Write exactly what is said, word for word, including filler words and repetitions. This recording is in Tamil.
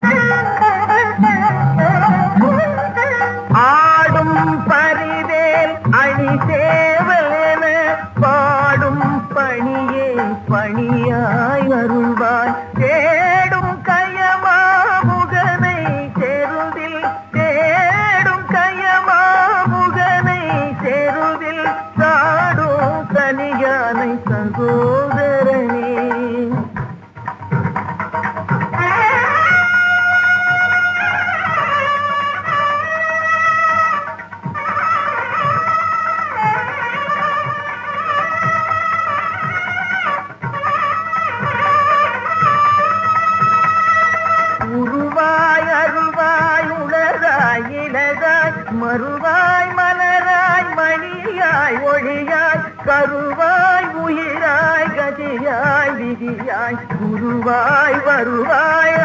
ஆடும் பரிவேல் அணி சேவலென பாடும் பணியே பணியாய் அருள்வாய் தேடும் கயமா முகனை செருவில் தேடும் கயமா முகனை செருவில் சாடும் கனியானை சகோதரனே. உருவாய் அருள்வாய் உணராய் இலதாய் மறுவாய் மலராய் மணியாய் ஒளியாய் கருவாய் உயிராய் கதியாய் விதியாய் குருவாய் வருவாய்